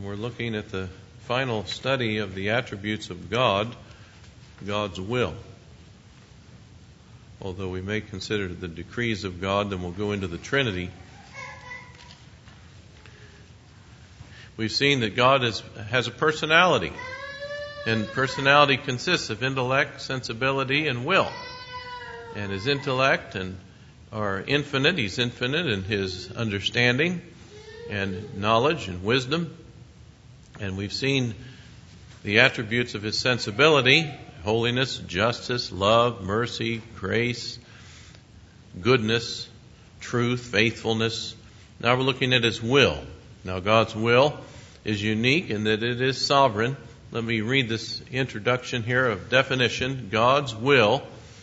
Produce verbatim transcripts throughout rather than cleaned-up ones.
We're looking at the final study of the attributes of God, God's will. Although we may consider the decrees of God, then we'll go into the Trinity. We've seen that God is, has a personality, and personality consists of intellect, sensibility, and will. And his intellect and are infinite. He's infinite in his understanding and knowledge and wisdom. And we've seen the attributes of his sensibility: holiness, justice, love, mercy, grace, goodness, truth, faithfulness. Now we're looking at his will. Now God's will is unique in that it is sovereign. Let me read this introduction here of definition. God's will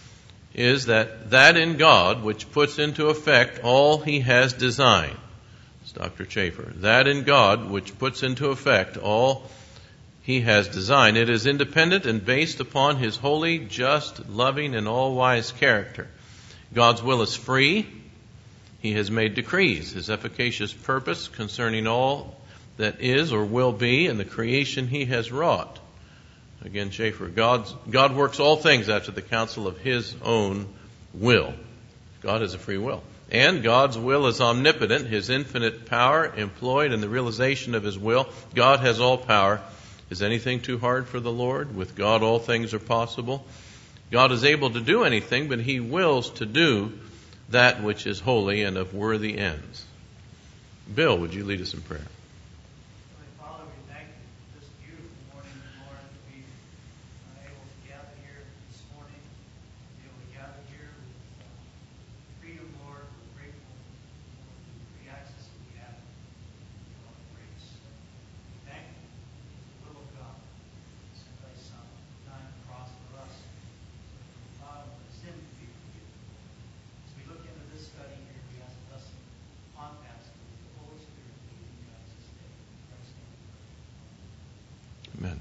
is that that in God which puts into effect all he has designed. It's Doctor Chafer. That in God which puts into effect all he has designed. It is independent and based upon his holy, just, loving, and all-wise character. God's will is free. He has made decrees. His efficacious purpose concerning all that is or will be in the creation he has wrought. Again, Schaeffer, God's, God works all things after the counsel of his own will. God has a free will. And God's will is omnipotent, his infinite power employed in the realization of his will. God has all power. Is anything too hard for the Lord? With God all things are possible. God is able to do anything, but he wills to do that which is holy and of worthy ends. Bill, would you lead us in prayer? Father, we thank you for this beautiful morning, Lord, to be able to gather here this morning, to be able to gather here with freedom, Lord. We're grateful for the access that we have to your grace. We thank you for the will of God. Sent thy Son, dying on the cross for us, so that the sin to be forgiven. As we look into this study here, we ask a blessing on Pastor, the Holy Spirit, lead and guide us this day. In Christ's name. Amen.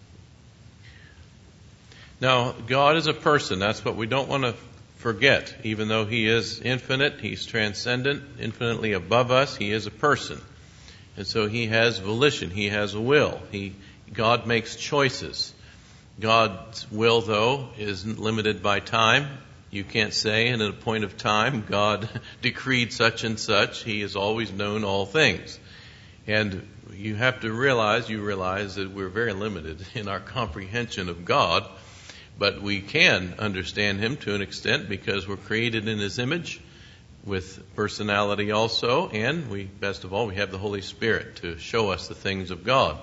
Now, God is a person. That's what we don't want to forget. Even though he is infinite, he's transcendent, infinitely above us, he is a person. And so he has volition, he has a will. He, God makes choices. God's will, though, isn't limited by time. You can't say, and at a point of time, God decreed such and such. He has always known all things. And you have to realize, you realize that we're very limited in our comprehension of God, but we can understand him to an extent because we're created in his image with personality also, and we, best of all, we have the Holy Spirit to show us the things of God.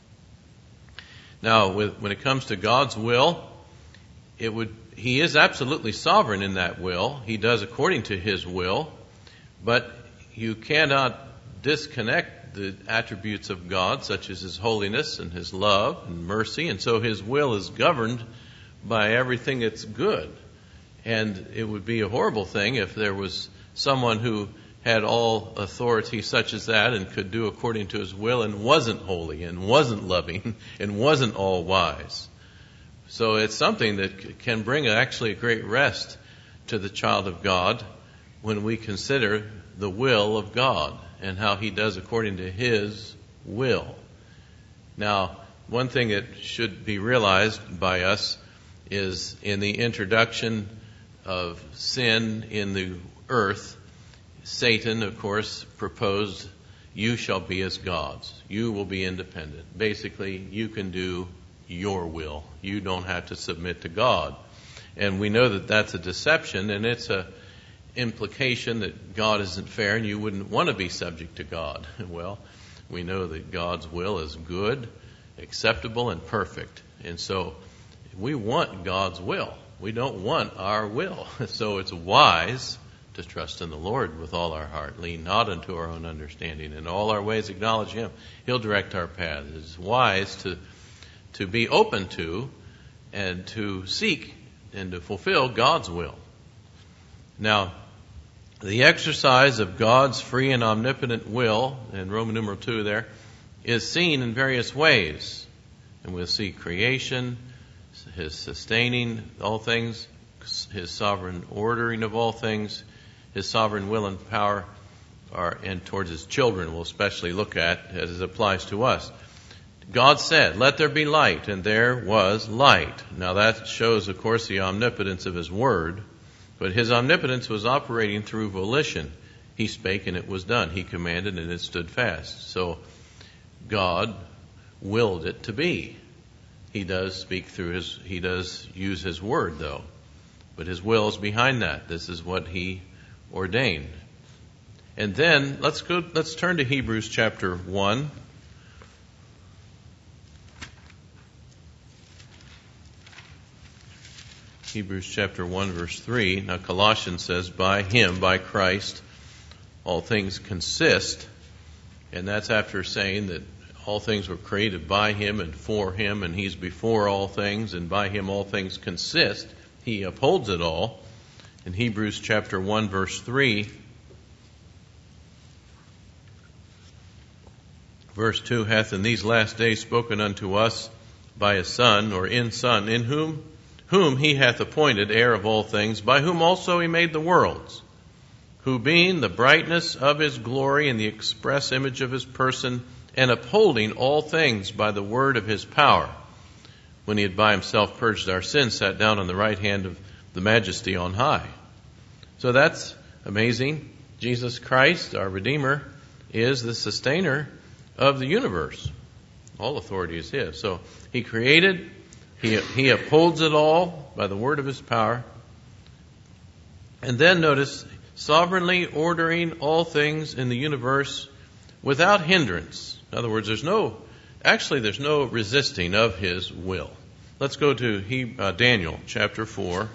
Now, with, when it comes to God's will, it would, he is absolutely sovereign in that will. He does according to his will, but you cannot disconnect the attributes of God, such as his holiness and his love and mercy, and so his will is governed by everything that's good. And it would be a horrible thing if there was someone who had all authority such as that and could do according to his will and wasn't holy and wasn't loving and wasn't all wise. So it's something that can bring actually a great rest to the child of God when we consider the will of God and how he does according to his will. Now, one thing that should be realized by us is in the introduction of sin in the earth, Satan, of course, proposed, you shall be as gods. You will be independent. Basically, you can do your will. You don't have to submit to God. And we know that that's a deception, and it's a implication that God isn't fair and you wouldn't want to be subject to God. Well, we know that God's will is good, acceptable, and perfect. And so we want God's will. We don't want our will. So it's wise to trust in the Lord with all our heart, lean not unto our own understanding, in all our ways acknowledge him. He'll direct our path. It's wise to to be open to and to seek and to fulfill God's will. Now, the exercise of God's free and omnipotent will, in Roman numeral two there, is seen in various ways. And we'll see creation, his sustaining all things, his sovereign ordering of all things, his sovereign will and power or, and towards his children we'll especially look at as it applies to us. God said, "Let there be light," and there was light. Now that shows, of course, the omnipotence of his word, but his omnipotence was operating through volition. He spake and it was done. He commanded and it stood fast. So God willed it to be. He does speak through his, he does use his word though, but his will is behind that. This is what he ordained. And then let's go, let's turn to Hebrews chapter one. Hebrews chapter one, verse three. Now Colossians says, by him, by Christ, all things consist. And that's after saying that all things were created by him and for him, and he's before all things, and by him all things consist. He upholds it all. In Hebrews chapter one, verse three, verse two, hath in these last days spoken unto us by a Son, or in Son, in whom whom he hath appointed heir of all things, by whom also he made the worlds, who being the brightness of his glory and the express image of his person, and upholding all things by the word of his power, when he had by himself purged our sins, sat down on the right hand of the majesty on high. So that's amazing. Jesus Christ, our Redeemer, is the sustainer of the universe. All authority is his. So he created, He, he upholds it all by the word of his power. And then notice, sovereignly ordering all things in the universe without hindrance. In other words, there's no, actually there's no resisting of his will. Let's go to he, uh, Daniel chapter four.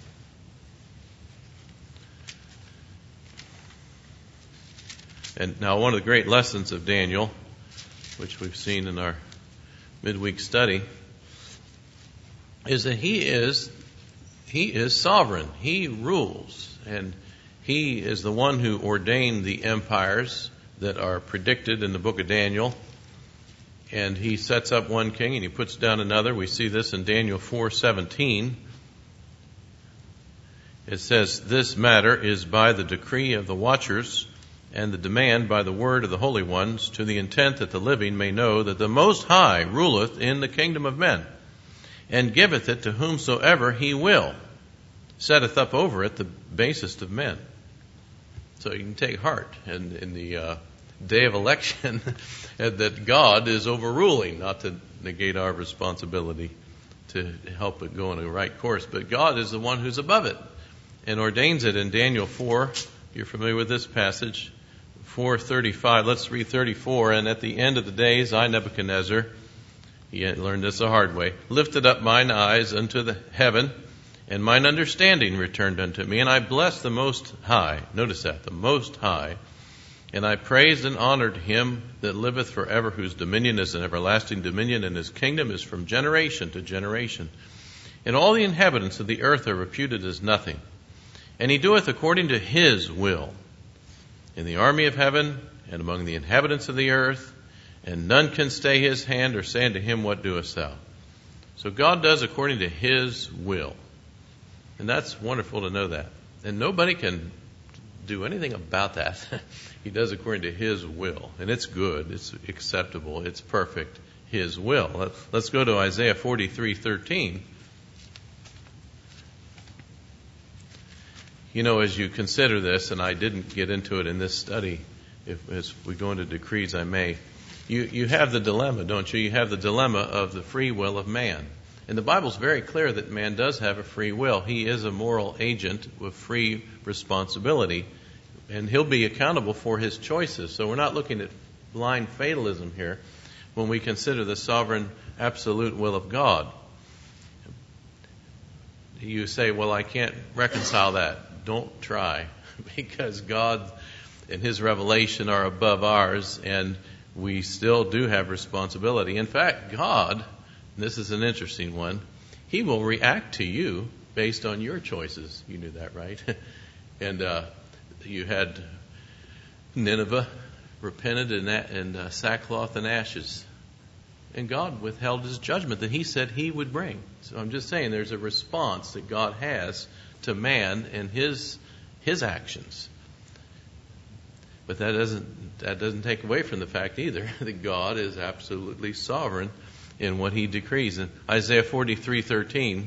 And now one of the great lessons of Daniel, which we've seen in our midweek study, is that he is he is sovereign. He rules, and he is the one who ordained the empires that are predicted in the book of Daniel. And he sets up one king and he puts down another. We see this in Daniel four seventeen. It says, "This matter is by the decree of the watchers, and the demand by the word of the holy ones, to the intent that the living may know that the Most High ruleth in the kingdom of men, and giveth it to whomsoever he will, setteth up over it the basest of men." So you can take heart in, in the uh, day of election that God is overruling, not to negate our responsibility to help it go in the right course, but God is the one who's above it and ordains it. In Daniel four, you're familiar with this passage, four thirty-five. Let's read thirty-four. "And at the end of the days, I, Nebuchadnezzar," he learned this the hard way, "lifted up mine eyes unto the heaven, and mine understanding returned unto me, and I blessed the Most High." Notice that, the Most High. "And I praised and honored him that liveth forever, whose dominion is an everlasting dominion, and his kingdom is from generation to generation. And all the inhabitants of the earth are reputed as nothing. And he doeth according to his will in the army of heaven and among the inhabitants of the earth, and none can stay his hand or say unto him, What doest thou?" So God does according to his will. And that's wonderful to know that. And nobody can do anything about that. He does according to his will. And it's good, it's acceptable, it's perfect, his will. Let's go to Isaiah forty-three thirteen. You know, as you consider this, and I didn't get into it in this study, if as we go into decrees I may, you, you have the dilemma, don't you? You have the dilemma of the free will of man. And the Bible's very clear that man does have a free will. He is a moral agent with free responsibility, and he'll be accountable for his choices. So we're not looking at blind fatalism here when we consider the sovereign absolute will of God. You say, well, I can't reconcile that. Don't try, because God and his revelation are above ours, and we still do have responsibility. In fact, God, this is an interesting one, he will react to you based on your choices. You knew that, right? and uh, you had Nineveh repented in, in uh, sackcloth and ashes. And God withheld his judgment that he said he would bring. So I'm just saying there's a response that God has to man and his his actions. But that doesn't that doesn't take away from the fact either that God is absolutely sovereign in what he decrees. In Isaiah forty-three thirteen,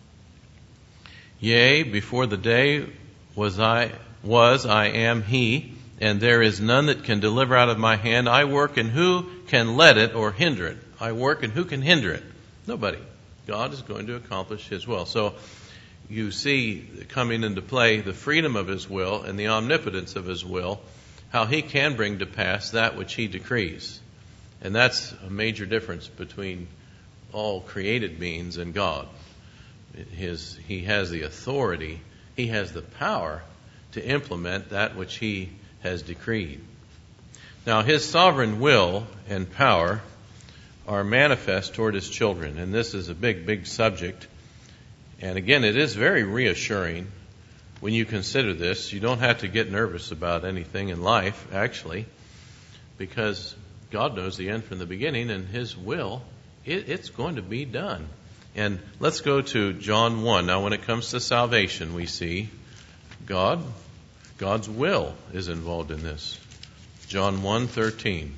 yea, before the day was I was I am he, and there is none that can deliver out of my hand. I work, and who can let it or hinder it? I work, and who can hinder it? Nobody. God is going to accomplish his will. So you see coming into play the freedom of his will and the omnipotence of his will, how he can bring to pass that which he decrees. And that's a major difference between all created beings and God. His, he has the authority, he has the power to implement that which he has decreed. Now, his sovereign will and power are manifest toward his children, and this is a big, big subject. And again, it is very reassuring when you consider this. You don't have to get nervous about anything in life, actually, because God knows the end from the beginning, and his will, it, it's going to be done. And let's go to John one. Now, when it comes to salvation, we see God, God's will is involved in this. John one thirteen.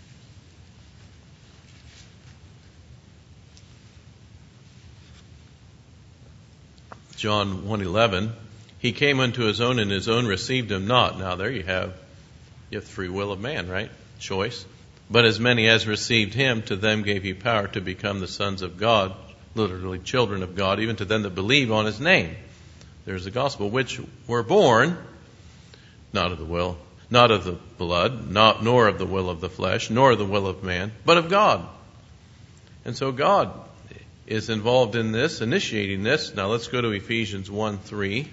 John one eleven. He came unto his own, and his own received him not. Now, there you have, you have the free will of man, right? Choice. But as many as received him, to them gave he power to become the sons of God, literally children of God, even to them that believe on his name. There's the gospel, which were born, not of the will, not of the blood, not nor of the will of the flesh, nor of the will of man, but of God. And so God is involved in this, initiating this. Now let's go to Ephesians one three.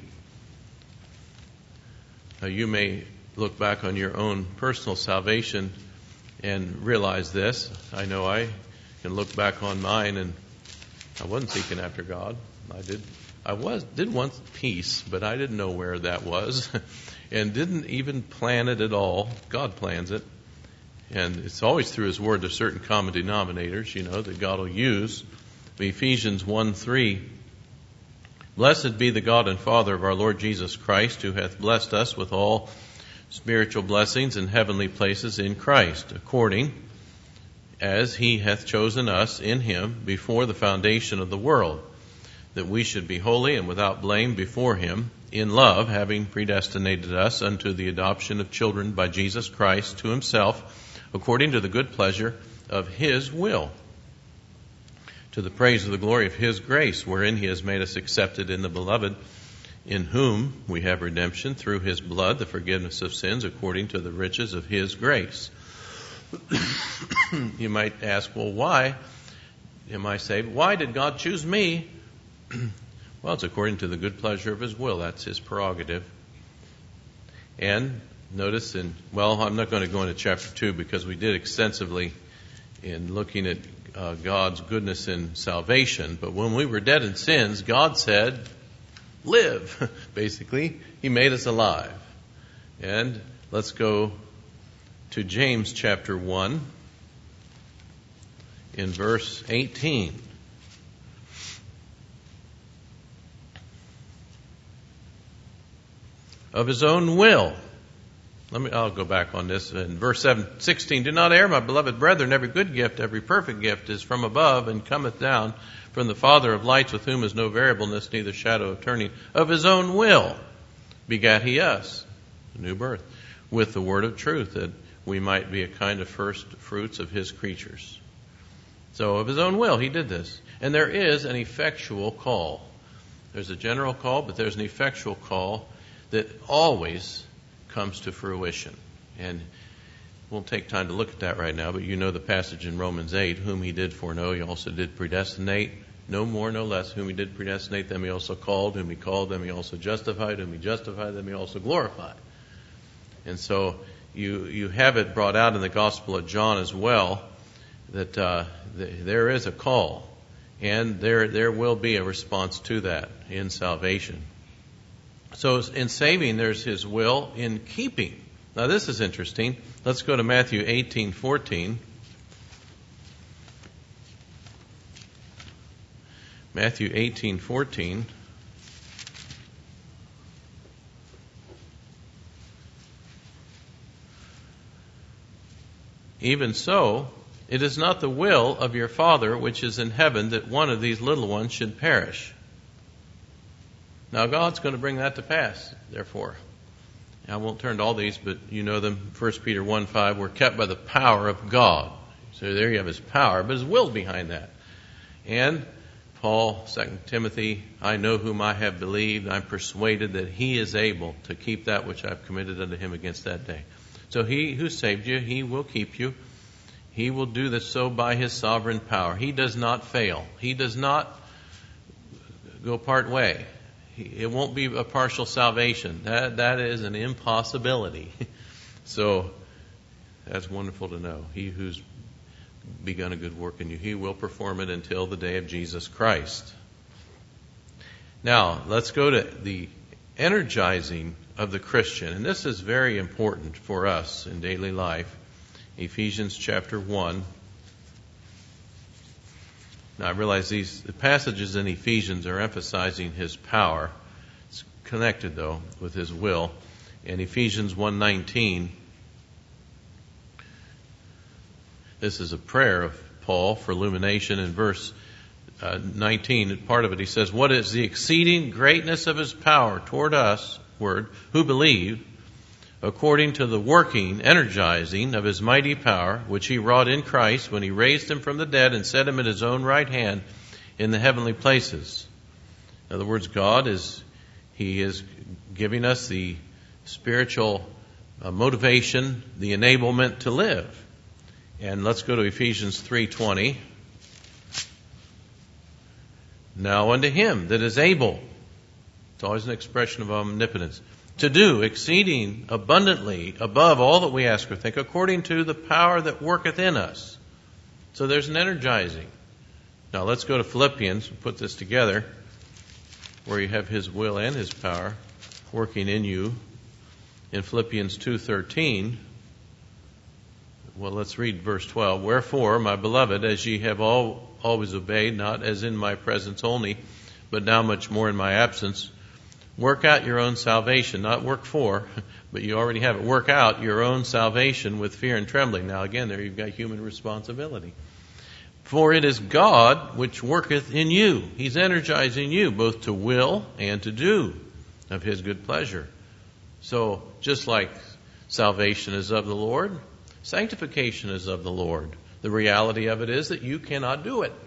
Now you may look back on your own personal salvation and realize this. I know I can look back on mine, and I wasn't seeking after God. I did, I was did want peace, but I didn't know where that was, and didn't even plan it at all. God plans it, and it's always through his word. There's certain common denominators, you know, that God will use. Ephesians one three. Blessed be the God and Father of our Lord Jesus Christ, who hath blessed us with all spiritual blessings in heavenly places in Christ, according as he hath chosen us in him before the foundation of the world, that we should be holy and without blame before him, in love, having predestinated us unto the adoption of children by Jesus Christ to himself, according to the good pleasure of his will, to the praise of the glory of his grace, wherein he has made us accepted in the beloved, in whom we have redemption through his blood, the forgiveness of sins, according to the riches of his grace. You might ask, well, why am I saved? Why did God choose me? Well, it's according to the good pleasure of his will. That's his prerogative. And notice in, well, I'm not going to go into chapter two because we did extensively in looking at uh, God's goodness in salvation. But when we were dead in sins, God said, live. Basically, he made us alive. And let's go to James chapter one in verse eighteen. Of his own will. Let me, I'll go back on this. In verse seven, sixteen, do not err, my beloved brethren, every good gift, every perfect gift is from above and cometh down from the Father of lights, with whom is no variableness, neither shadow of turning. Of his own will begat he us, a new birth, with the word of truth, that we might be a kind of first fruits of his creatures. So of his own will, he did this. And there is an effectual call. There's a general call, but there's an effectual call that always comes to fruition. And we'll take time to look at that right now, but you know the passage in Romans eight, whom he did foreknow, he also did predestinate. No more, no less. Whom he did predestinate, them he also called. Whom he called, them he also justified. Whom he justified, them he also glorified. And so you you have it brought out in the Gospel of John as well, that uh, th- there is a call, and there there will be a response to that in salvation. So in saving, there's his will. In keeping, now this is interesting. Let's go to Matthew eighteen fourteen. Matthew eighteen fourteen. Even so, it is not the will of your Father which is in heaven that one of these little ones should perish. Now God's going to bring that to pass, therefore. I won't turn to all these, but you know them. First Peter one five, we're kept by the power of God. So there you have his power, but his will behind that. And Paul, Second Timothy, I know whom I have believed. I'm persuaded that he is able to keep that which I've committed unto him against that day. So he who saved you, he will keep you. He will do this so by his sovereign power. He does not fail. He does not go part way. It won't be a partial salvation. That that is an impossibility. So that's wonderful to know. He who's begun a good work in you, he will perform it until the day of Jesus Christ. Now, let's go to the energizing of the Christian. And this is very important for us in daily life. Ephesians chapter one. Now, I realize these the passages in Ephesians are emphasizing his power. It's connected, though, with his will. In Ephesians one nineteen, this is a prayer of Paul for illumination. In verse uh, nineteen, part of it, he says, what is the exceeding greatness of his power toward us, word, who believe, according to the working, energizing of his mighty power, which he wrought in Christ when he raised him from the dead and set him at his own right hand in the heavenly places. In other words, God is, he is giving us the spiritual uh, motivation, the enablement to live. And let's go to Ephesians three twenty. Now unto him that is able, it's always an expression of omnipotence, to do exceeding abundantly above all that we ask or think, according to the power that worketh in us. So there's an energizing. Now let's go to Philippians and put this together, where you have his will and his power working in you. In Philippians two thirteen, well, let's read verse twelve. Wherefore, my beloved, as ye have all always obeyed, not as in my presence only, but now much more in my absence, work out your own salvation, not work for, but you already have it. Work out your own salvation with fear and trembling. Now again, there you've got human responsibility. For it is God which worketh in you. He's energizing you both to will and to do of his good pleasure. So just like salvation is of the Lord, sanctification is of the Lord. The reality of it is that you cannot do it.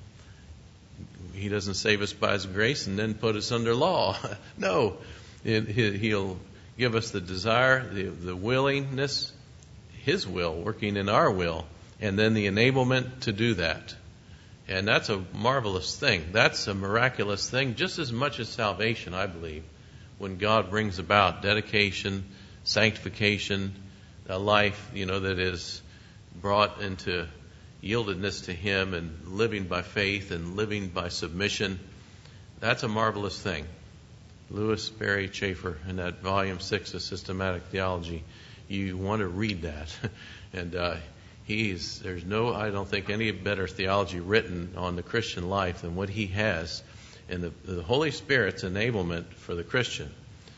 He doesn't save us by his grace and then put us under law. No, it, he'll give us the desire, the, the willingness, his will working in our will, and then the enablement to do that. And that's a marvelous thing. That's a miraculous thing, just as much as salvation, I believe, when God brings about dedication, sanctification, a life, you know, that is brought into yieldedness to him and living by faith and living by submission. That's a marvelous thing. Lewis Berry Chafer in that volume six of Systematic Theology, you want to read that. and uh, he's there's no, I don't think, any better theology written on the Christian life than what he has in the, the Holy Spirit's enablement for the Christian.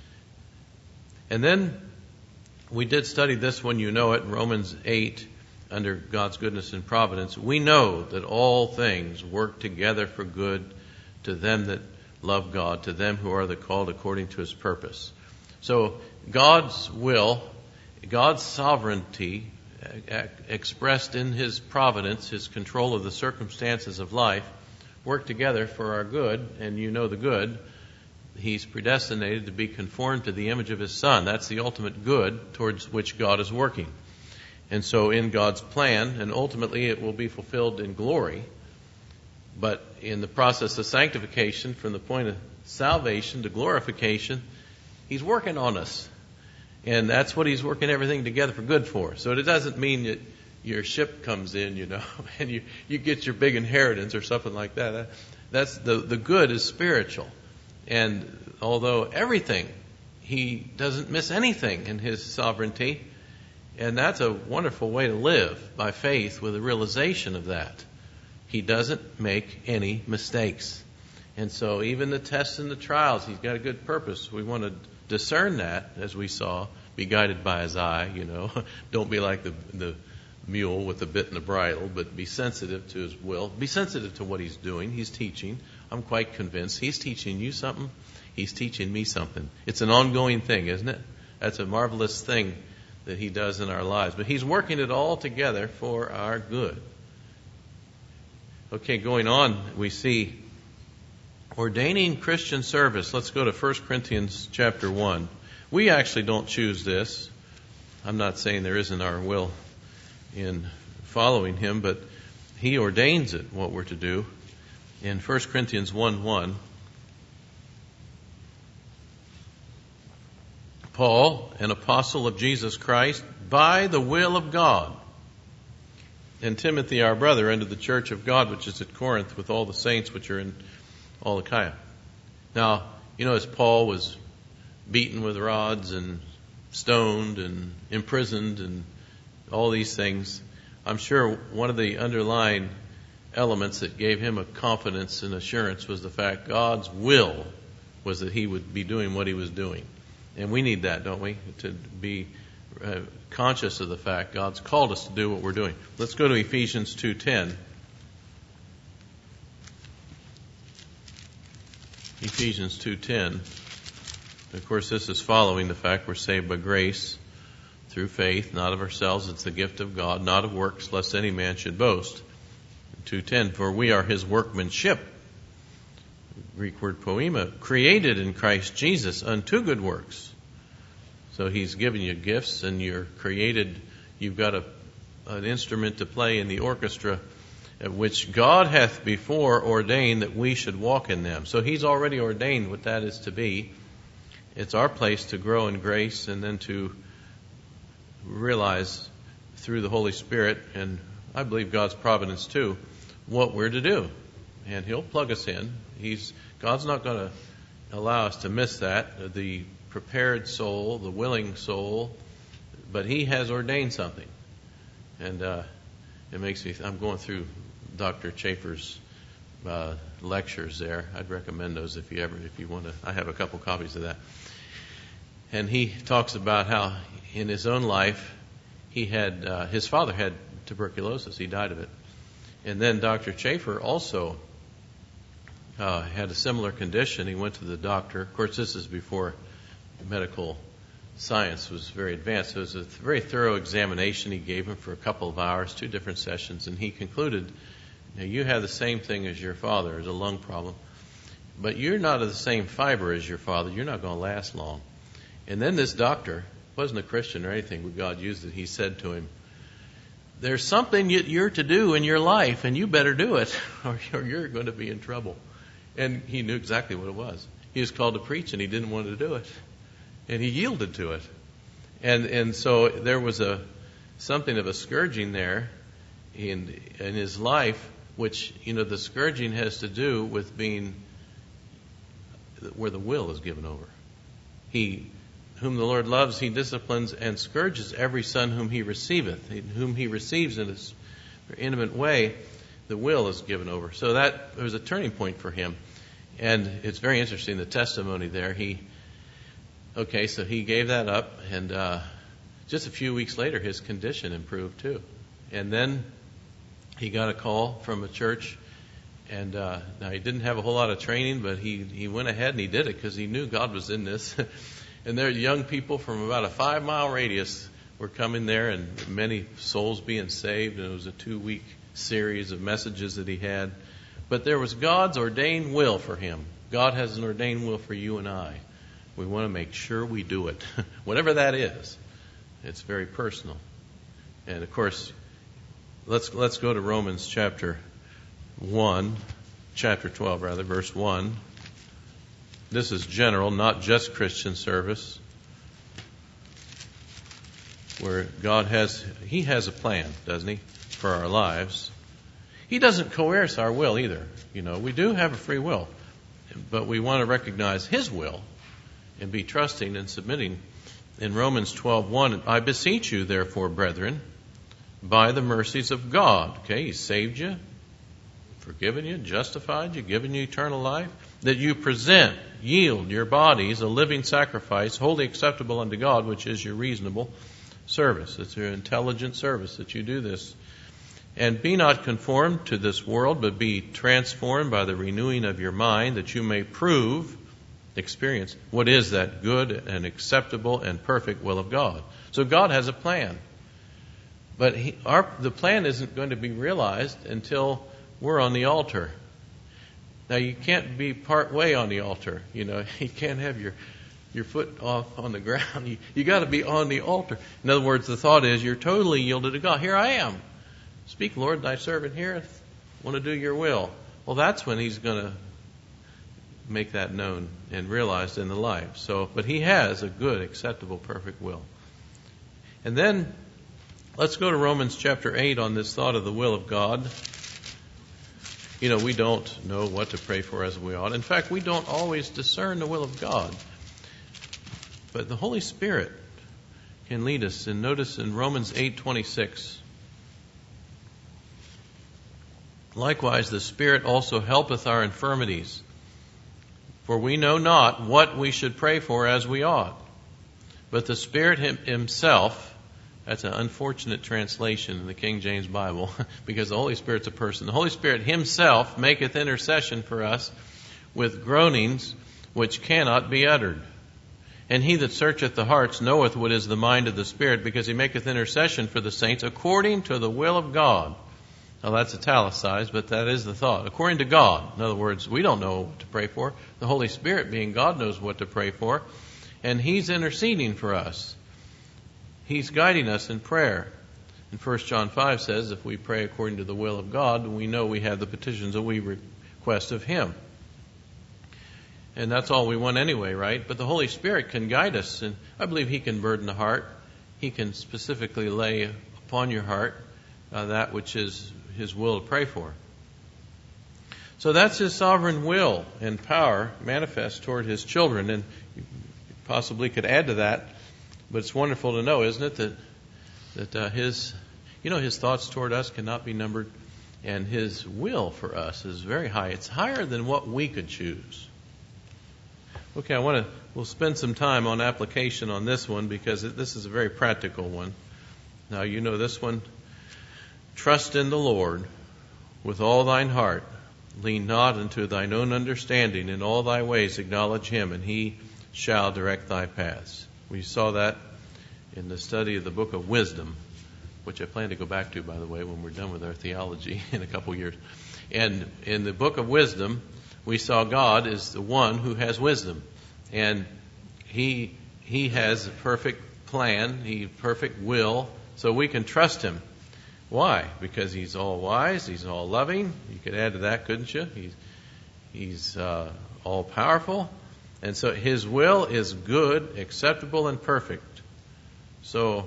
And then we did study this one, you know it, in Romans eight, under God's goodness and providence. We know that all things work together for good to them that love God, to them who are the called according to his purpose. So God's will, God's sovereignty expressed in his providence, his control of the circumstances of life, work together for our good, and you know the good. He's predestinated to be conformed to the image of his Son. That's the ultimate good towards which God is working. And so in God's plan, and ultimately it will be fulfilled in glory, but in the process of sanctification, from the point of salvation to glorification, he's working on us. And that's what he's working everything together for good for. So it doesn't mean that your ship comes in, you know, and you, you get your big inheritance or something like that. That's the, the good is spiritual. And although everything, he doesn't miss anything in his sovereignty. And that's a wonderful way to live, by faith, with a realization of that. He doesn't make any mistakes. And so even the tests and the trials, he's got a good purpose. We want to discern that, as we saw, be guided by his eye, you know. Don't be like the, the mule with a bit and a bridle, but be sensitive to his will. Be sensitive to what he's doing. He's teaching. I'm quite convinced he's teaching you something. He's teaching me something. It's an ongoing thing, isn't it? That's a marvelous thing that he does in our lives. But he's working it all together for our good. Okay, going on, we see ordaining Christian service. Let's go to First Corinthians chapter one. We actually don't choose this. I'm not saying there isn't our will in following him, but he ordains it, what we're to do. In First Corinthians one one, Paul, an apostle of Jesus Christ, by the will of God, and Timothy, our brother, unto the church of God, which is at Corinth, with all the saints which are in all Achaia. Now, you know, as Paul was beaten with rods and stoned and imprisoned and all these things, I'm sure one of the underlying elements that gave him a confidence and assurance was the fact God's will was that he would be doing what he was doing. And we need that, don't we? To be uh, conscious of the fact God's called us to do what we're doing. Let's go to Ephesians two ten. Ephesians two ten. Of course, this is following the fact we're saved by grace through faith, not of ourselves. It's the gift of God, not of works, lest any man should boast. two ten, for we are his workmanship. Greek word poema, created in Christ Jesus unto good works. So he's given you gifts and you're created. You've got a, an instrument to play in the orchestra, which God hath before ordained that we should walk in them. So he's already ordained what that is to be. It's our place to grow in grace and then to realize through the Holy Spirit, and I believe God's providence too, what we're to do. And he'll plug us in. He's God's not going to allow us to miss that, the prepared soul, the willing soul, but he has ordained something. And uh, it makes me, I'm going through Doctor Chafer's uh, lectures there. I'd recommend those if you ever, if you want to. I have a couple copies of that. And he talks about how in his own life, he had, uh, his father had tuberculosis. He died of it. And then Doctor Chafer also uh, had a similar condition. He went to the doctor. Of course, this is before medical science was very advanced. It was a very thorough examination he gave him for a couple of hours, two different sessions, and he concluded, now you have the same thing as your father, as a lung problem, but you're not of the same fiber as your father. You're not going to last long. And then this doctor, wasn't a Christian or anything, but God used it, he said to him, there's something you're to do in your life, and you better do it, or you're going to be in trouble. And he knew exactly what it was. He was called to preach, and he didn't want to do it. And he yielded to it. And and so there was a something of a scourging there in in his life, which, you know, the scourging has to do with being where the will is given over. He whom the Lord loves, he disciplines and scourges every son whom he receiveth. Whom he receives in his intimate way, the will is given over. So that was a turning point for him. And it's very interesting, the testimony there. He, okay, so he gave that up, and uh, just a few weeks later, his condition improved too. And then he got a call from a church, and uh, now he didn't have a whole lot of training, but he, he went ahead and he did it because he knew God was in this. And there, young people from about a five-mile radius were coming there, and many souls being saved. And it was a two-week series of messages that he had. But there was God's ordained will for him. God has an ordained will for you and I. We want to make sure we do it, whatever that is. It's very personal. And of course, let's let's go to Romans chapter one, chapter twelve rather, verse one. This is general, not just Christian service, where God has, he has a plan, doesn't he, for our lives. He doesn't coerce our will either. You know, we do have a free will, but we want to recognize his will and be trusting and submitting. In Romans twelve one, I beseech you, therefore, brethren, by the mercies of God. Okay, he saved you, forgiven you, justified you, given you eternal life, that you present, yield your bodies a living sacrifice, wholly acceptable unto God, which is your reasonable service. It's an intelligent service that you do this. And be not conformed to this world, but be transformed by the renewing of your mind, that you may prove, experience, what is that good and acceptable and perfect will of God. So God has a plan. But he, our, the plan isn't going to be realized until we're on the altar. Now, you can't be part way on the altar. You know, you can't have your your foot off on the ground. You, you got to be on the altar. In other words, the thought is you're totally yielded to God. Here I am. Speak, Lord, thy servant heareth. Want to do your will. Well, that's when he's going to make that known and realized in the life. So, but he has a good, acceptable, perfect will. And then let's go to Romans chapter eight on this thought of the will of God. You know, we don't know what to pray for as we ought. In fact, we don't always discern the will of God. But the Holy Spirit can lead us. And notice in Romans eight twenty-six, likewise the Spirit also helpeth our infirmities. For we know not what we should pray for as we ought. But the Spirit himself, that's an unfortunate translation in the King James Bible, because the Holy Spirit's a person. The Holy Spirit himself maketh intercession for us with groanings which cannot be uttered. And he that searcheth the hearts knoweth what is the mind of the Spirit, because he maketh intercession for the saints according to the will of God. Now that's italicized, but that is the thought. According to God. In other words, we don't know what to pray for. The Holy Spirit, being God, knows what to pray for. And he's interceding for us. He's guiding us in prayer. And First John five says, if we pray according to the will of God, we know we have the petitions that we request of him. And that's all we want anyway, right? But the Holy Spirit can guide us. And I believe he can burden the heart. He can specifically lay upon your heart uh, that which is his will to pray for. So that's his sovereign will and power manifest toward his children. And you possibly could add to that, but it's wonderful to know, isn't it, that that uh, his, you know, his thoughts toward us cannot be numbered, and his will for us is very high. It's higher than what we could choose. Okay, I want to, we'll spend some time on application on this one, because it, this is a very practical one. Now, you know this one. Trust in the Lord with all thine heart. Lean not unto thine own understanding. In all thy ways acknowledge him, and he shall direct thy paths. We saw that in the study of the book of Wisdom, which I plan to go back to, by the way, when we're done with our theology in a couple years. And in the book of Wisdom, we saw God is the one who has wisdom. And he he has a perfect plan, he perfect will, so we can trust him. Why? Because he's all wise, he's all loving. You could add to that, couldn't you? He's, he's uh, all powerful. And so his will is good, acceptable, and perfect. So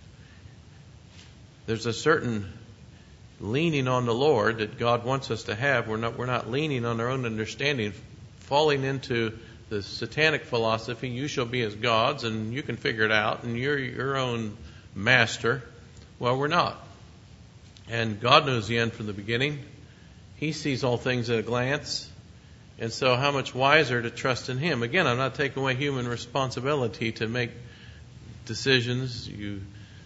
there's a certain leaning on the Lord that God wants us to have. We're not, we're not leaning on our own understanding, falling into the satanic philosophy, you shall be as gods, and you can figure it out, and you're your own master. Well, we're not. And God knows the end from the beginning. He sees all things at a glance. And so how much wiser to trust in him. Again, I'm not taking away human responsibility to make decisions. You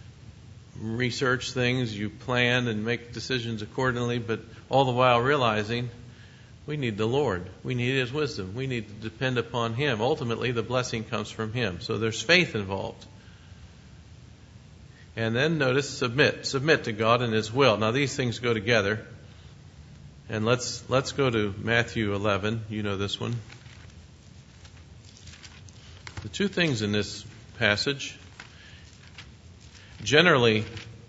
research things, you plan and make decisions accordingly, but all the while realizing we need the Lord. We need his wisdom. We need to depend upon him. Ultimately, the blessing comes from him. So there's faith involved. And then notice submit. Submit to God and his will. Now these things go together. And let's let's go to Matthew eleven. You know this one. The two things in this passage, generally,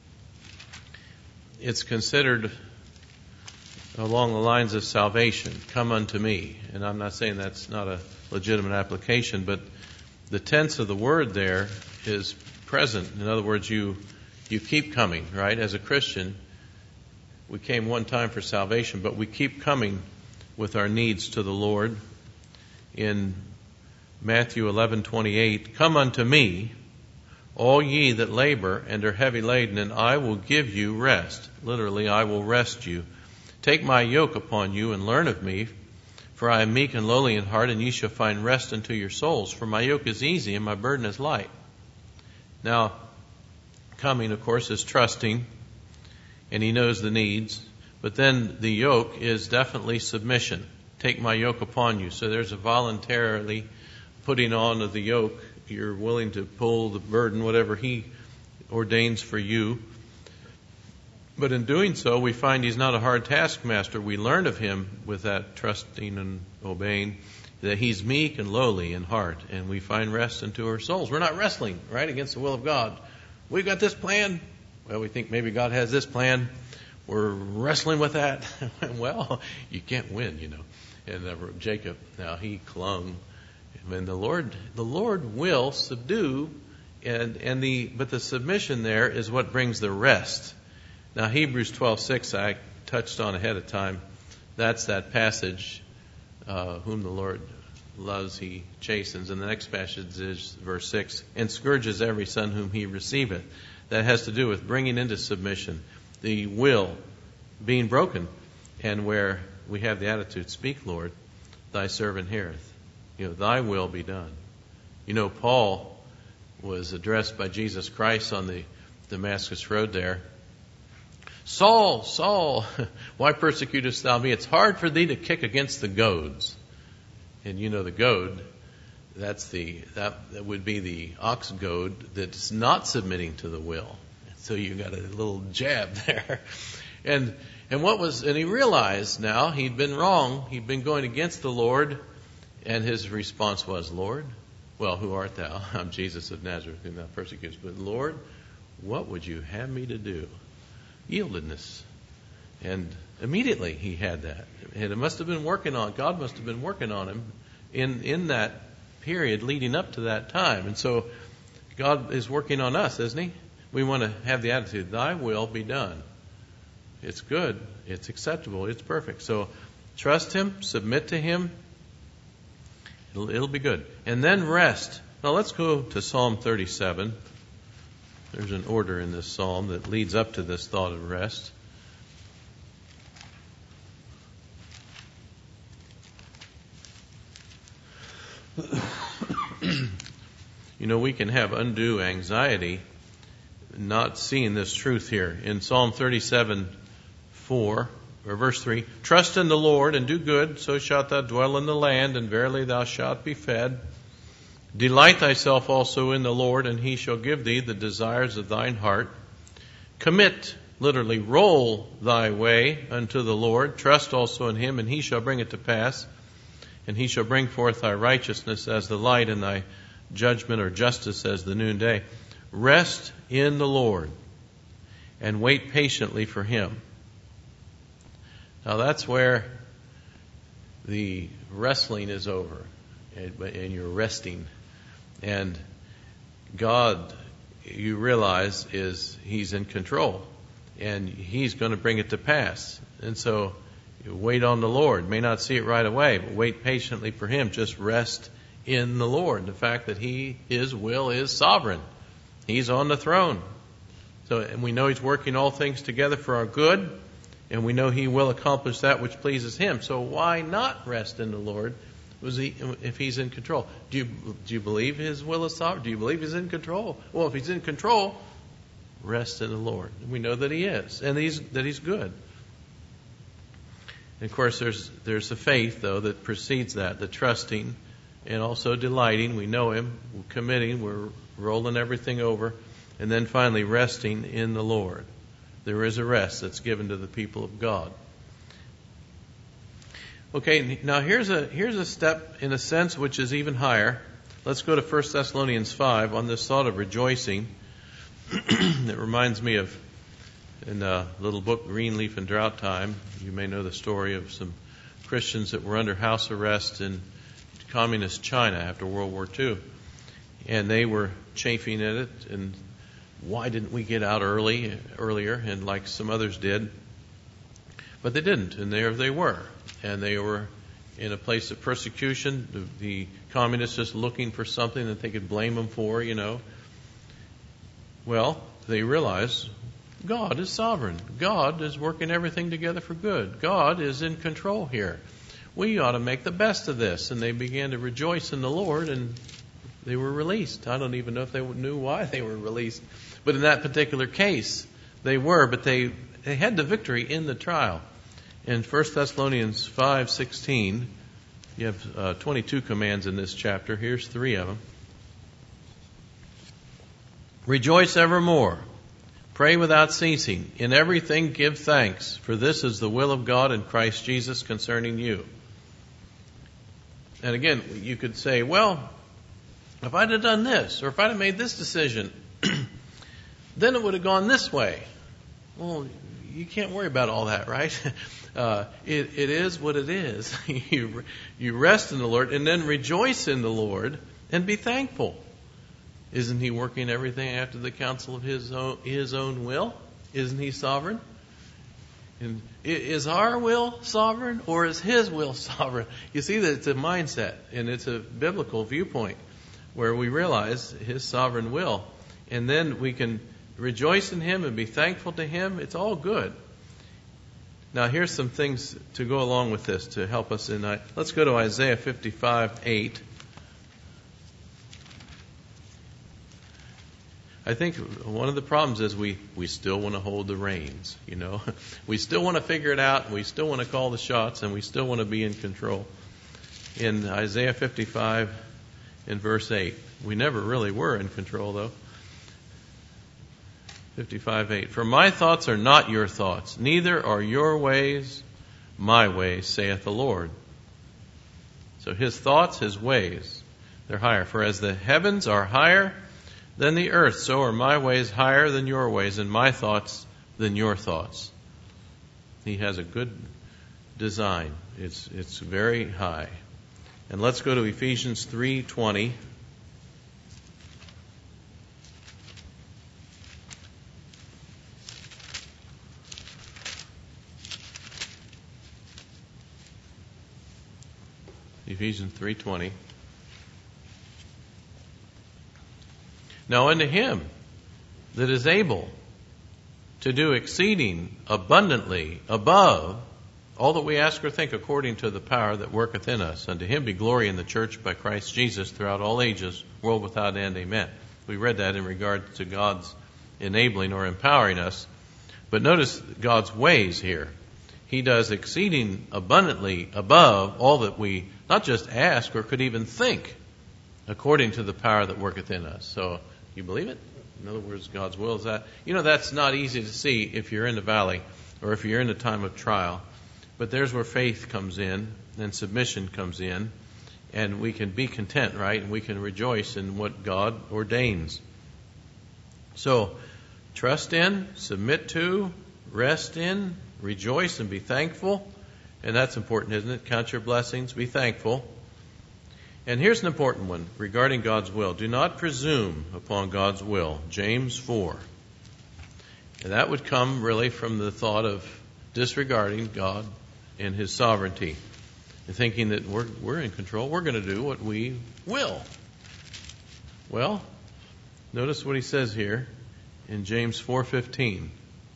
it's considered along the lines of salvation. Come unto me. And I'm not saying that's not a legitimate application, but the tense of the word there is present. In other words, you you keep coming, right? As a Christian, we came one time for salvation, but we keep coming with our needs to the Lord. In Matthew eleven twenty-eight, come unto me, all ye that labor and are heavy laden, and I will give you rest. Literally, I will rest you. Take my yoke upon you and learn of me, for I am meek and lowly in heart, and ye shall find rest unto your souls. For my yoke is easy and my burden is light. Now, coming, of course, is trusting, and he knows the needs. But then the yoke is definitely submission. Take my yoke upon you. So there's a voluntarily putting on of the yoke. You're willing to pull the burden, whatever he ordains for you. But in doing so, we find he's not a hard taskmaster. We learn of him with that trusting and obeying, that he's meek and lowly in heart, and we find rest into our souls. We're not wrestling, right, against the will of God. We've got this plan. Well, we think maybe God has this plan. We're wrestling with that. Well, you can't win, you know. And uh, Jacob, now he clung. And the Lord, the Lord will subdue, and and the but the submission there is what brings the rest. Now, Hebrews twelve six, I touched on ahead of time. That's that passage, uh, whom the Lord loves, he chastens. And the next passage is verse six, and scourges every son whom he receiveth. That has to do with bringing into submission, the will being broken. And where we have the attitude, speak, Lord, thy servant heareth. You know, thy will be done. You know, Paul was addressed by Jesus Christ on the Damascus road there. Saul, Saul, why persecutest thou me? It's hard for thee to kick against the goads. And you know the goad, that's the that, that would be the ox goad that's not submitting to the will. So you got a little jab there. And and what was and he realized now he'd been wrong. He'd been going against the Lord, and his response was, Lord, well, who art thou? I'm Jesus of Nazareth, whom thou persecutest. But Lord, what would you have me to do? Yieldedness. And immediately he had that. And it must have been working on, God must have been working on him in, in that period leading up to that time. And so God is working on us, isn't he? We want to have the attitude, thy will be done. It's good. It's acceptable. It's perfect. So trust him, submit to him. It'll, it'll be good. And then rest. Now let's go to Psalm thirty-seven. There's an order in this psalm that leads up to this thought of rest. You know, we can have undue anxiety not seeing this truth here. In Psalm thirty-seven four, or verse three, trust in the Lord and do good, so shalt thou dwell in the land, and verily thou shalt be fed. Delight thyself also in the Lord, and he shall give thee the desires of thine heart. Commit, literally, roll thy way unto the Lord. Trust also in him, and he shall bring it to pass. And he shall bring forth thy righteousness as the light, and thy judgment or justice as the noonday. Rest in the Lord, and wait patiently for him. Now that's where the wrestling is over, and, and you're resting. And God, you realize, is he's in control, and he's going to bring it to pass. And so you wait on the Lord. May not see it right away, but wait patiently for him. Just rest in the Lord. The fact that he, his will is sovereign. He's on the throne. So, and we know he's working all things together for our good, and we know he will accomplish that which pleases him. So why not rest in the Lord? Was he, if he's in control? Do you, do you believe his will is sovereign? Do you believe he's in control? Well, if he's in control, rest in the Lord. We know that he is, and he's, that he's good. And of course, there's there's the faith, though, that precedes that, the trusting and also delighting. We know him, we're committing, we're rolling everything over, and then finally resting in the Lord. There is a rest that's given to the people of God. Okay, now here's a here's a step in a sense which is even higher. Let's go to First Thessalonians five on this thought of rejoicing. It reminds me of, in a little book, Greenleaf in Drought Time, you may know the story of some Christians that were under house arrest in communist China after World War Two. And they were chafing at it, and why didn't we get out early, earlier, and like some others did? But they didn't, and there they were. And they were in a place of persecution, the, the communists just looking for something that they could blame them for, you know. Well, they realized God is sovereign. God is working everything together for good. God is in control here. We ought to make the best of this. And they began to rejoice in the Lord, and they were released. I don't even know if they knew why they were released. But in that particular case, they were, but they, they had the victory in the trial. In First Thessalonians five sixteen, you have uh, twenty-two commands in this chapter. Here's three of them. Rejoice evermore. Pray without ceasing. In everything give thanks, for this is the will of God in Christ Jesus concerning you. And again, you could say, well, if I'd have done this, or if I'd have made this decision, then it would have gone this way. Well, you can't worry about all that, right? Uh, it, it is what it is. you, you rest in the Lord and then rejoice in the Lord and be thankful. Isn't He working everything after the counsel of His own, His own will? Isn't He sovereign? And is our will sovereign or is His will sovereign? You see that it's a mindset and it's a biblical viewpoint where we realize His sovereign will. And then we can rejoice in Him and be thankful to Him. It's all good. Now here's some things to go along with this to help us in. Let's go to Isaiah fifty-five eight. I think one of the problems is we, we still want to hold the reins, you know. We still want to figure it out, and we still want to call the shots, and we still want to be in control. In Isaiah fifty-five, in verse eight, we never really were in control, though. fifty-five eight, for my thoughts are not your thoughts, neither are your ways my ways, saith the Lord. So His thoughts, His ways, they're higher. For as the heavens are higher than the earth, so are my ways higher than your ways, and my thoughts than your thoughts. He has a good design. It's it's very high. And let's go to Ephesians three twenty. Ephesians three twenty. Now unto Him that is able to do exceeding abundantly above all that we ask or think according to the power that worketh in us. Unto Him be glory in the church by Christ Jesus throughout all ages, world without end. Amen. We read that in regard to God's enabling or empowering us. But notice God's ways here. He does exceeding abundantly above all that we not just ask or could even think according to the power that worketh in us. So, you believe it? In other words, God's will is that. You know, that's not easy to see if you're in the valley or if you're in a time of trial. But there's where faith comes in and submission comes in. And we can be content, right? And we can rejoice in what God ordains. So, trust in, submit to, rest in, rejoice and be thankful. And that's important, isn't it? Count your blessings, be thankful. And here's an important one regarding God's will. Do not presume upon God's will. James four. And that would come really from the thought of disregarding God and His sovereignty. And thinking that we're, we're in control. We're going to do what we will. Well, notice what he says here in James four fifteen.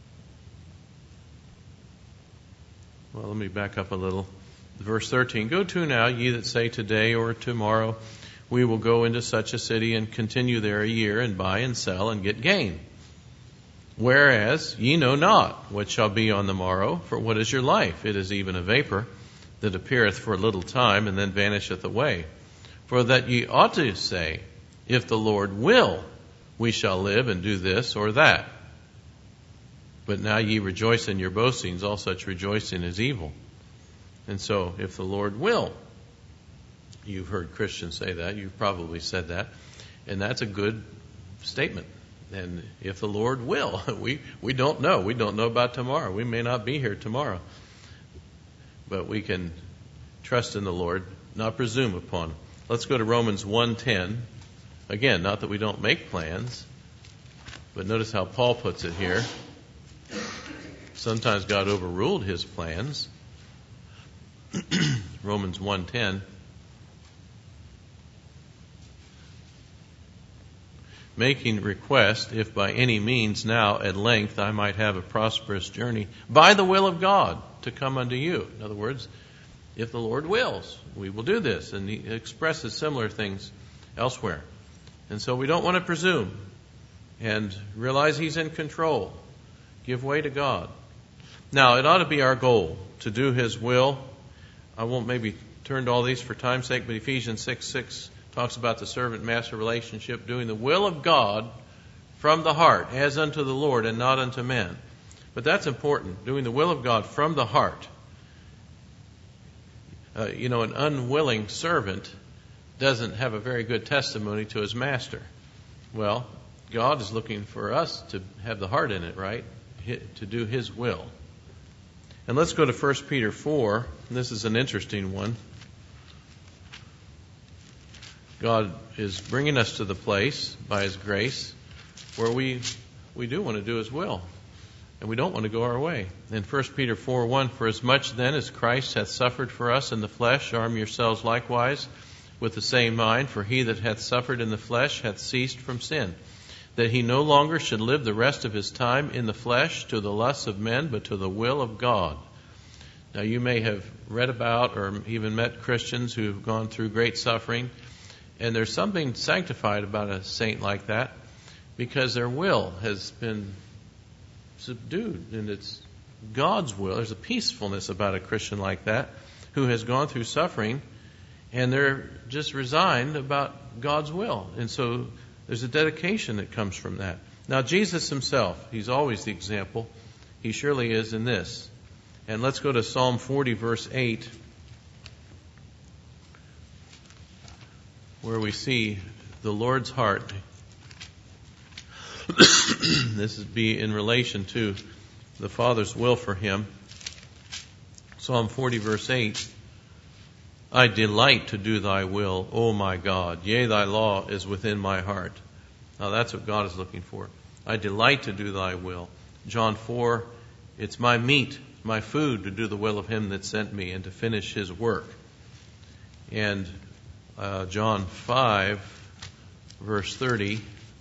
Well, let me back up a little. Verse thirteen, go to now, ye that say today or tomorrow, we will go into such a city and continue there a year and buy and sell and get gain. Whereas ye know not what shall be on the morrow, for what is your life? It is even a vapor that appeareth for a little time and then vanisheth away. For that ye ought to say, if the Lord will, we shall live and do this or that. But now ye rejoice in your boastings, all such rejoicing is evil. And so, if the Lord will, you've heard Christians say that, you've probably said that, and that's a good statement. And if the Lord will, we, we don't know. We don't know about tomorrow. We may not be here tomorrow. But we can trust in the Lord, not presume upon Him. Let's go to Romans one ten. Again, not that we don't make plans, but notice how Paul puts it here. Sometimes God overruled His plans. Romans one ten. Making request, if by any means now at length I might have a prosperous journey, by the will of God, to come unto you. In other words, if the Lord wills, we will do this. And He expresses similar things elsewhere. And so we don't want to presume. and realize He's in control. Give way to God. Now, it ought to be our goal to do His will. I won't maybe turn to all these for time's sake, but Ephesians six six talks about the servant-master relationship, doing the will of God from the heart, as unto the Lord and not unto men. But that's important, doing the will of God from the heart. Uh, you know, an unwilling servant doesn't have a very good testimony to his master. Well, God is looking for us to have the heart in it, right? To do His will. And let's go to First Peter four. This is an interesting one. God is bringing us to the place, by His grace, where we we do want to do His will. And we don't want to go our way. In First Peter four one, for as much then as Christ hath suffered for us in the flesh, arm yourselves likewise with the same mind, for he that hath suffered in the flesh hath ceased from sin, that he no longer should live the rest of his time in the flesh to the lusts of men, but to the will of God. Now you may have read about or even met Christians who have gone through great suffering, and there's something sanctified about a saint like that, because their will has been subdued, and it's God's will. There's a peacefulness about a Christian like that who has gone through suffering, and they're just resigned about God's will. And so there's a dedication that comes from that. Now Jesus Himself, He's always the example. He surely is in this. And let's go to Psalm forty, verse eight, where we see the Lord's heart. This would be in relation to the Father's will for Him. Psalm forty, verse eight. I delight to do Thy will, O my God. Yea, Thy law is within my heart. Now that's what God is looking for. I delight to do Thy will. John four, it's my meat, my food to do the will of Him that sent me and to finish His work. And uh, John five, verse thirty,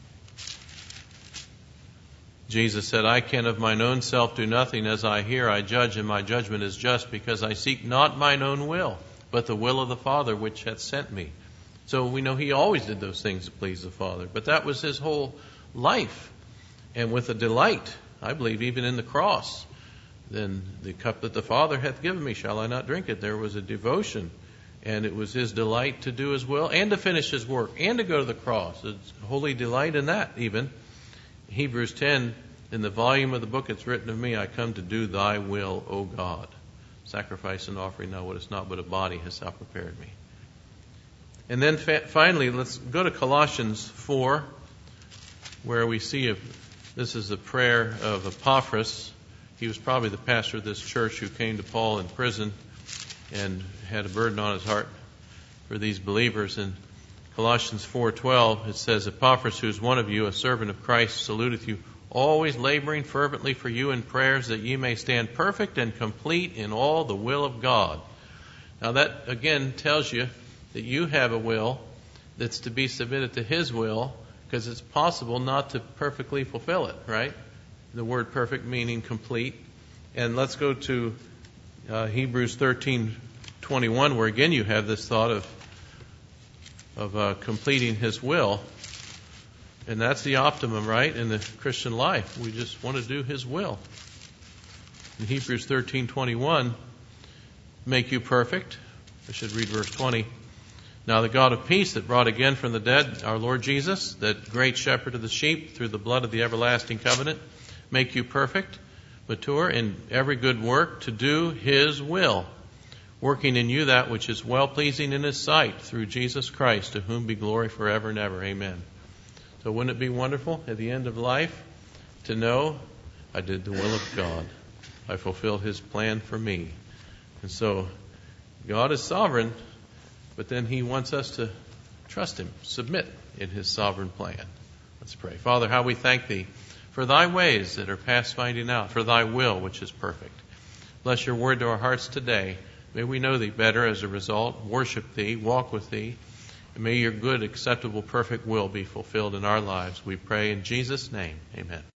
Jesus said, I can of mine own self do nothing. As I hear, I judge, and my judgment is just, because I seek not mine own will, but the will of the Father which hath sent me. So we know He always did those things to please the Father. But that was His whole life. And with a delight, I believe even in the cross, then the cup that the Father hath given me, shall I not drink it? There was a devotion. And it was His delight to do His will and to finish His work and to go to the cross. It's holy delight in that even. Hebrews ten, in the volume of the book it's written of me, I come to do Thy will, O God. Sacrifice and offering thou wouldest not, but a body hast thou prepared me. And then fa- finally, let's go to Colossians four, where we see if this is the prayer of Epaphras. He was probably the pastor of this church who came to Paul in prison and had a burden on his heart for these believers. In Colossians four twelve, it says, Epaphras, who is one of you, a servant of Christ, saluteth you, always laboring fervently for you in prayers, that ye may stand perfect and complete in all the will of God. Now that again tells you that you have a will that's to be submitted to His will, because it's possible not to perfectly fulfill it, right? The word perfect meaning complete. And let's go to uh, Hebrews thirteen twenty-one, where again you have this thought of of uh, completing His will. And that's the optimum, right, in the Christian life. We just want to do His will. In Hebrews thirteen twenty-one, make you perfect. I should read verse twenty. Now the God of peace that brought again from the dead our Lord Jesus, that great shepherd of the sheep, through the blood of the everlasting covenant, make you perfect, mature in every good work to do His will, working in you that which is well-pleasing in His sight, through Jesus Christ, to whom be glory forever and ever. Amen. So wouldn't it be wonderful at the end of life to know I did the will of God. I fulfilled His plan for me. And so God is sovereign, but then He wants us to trust Him, submit in His sovereign plan. Let's pray. Father, how we thank Thee for Thy ways that are past finding out, for Thy will which is perfect. Bless Your word to our hearts today. May we know Thee better as a result, worship Thee, walk with Thee, and may Your good, acceptable, perfect will be fulfilled in our lives. We pray in Jesus' name. Amen.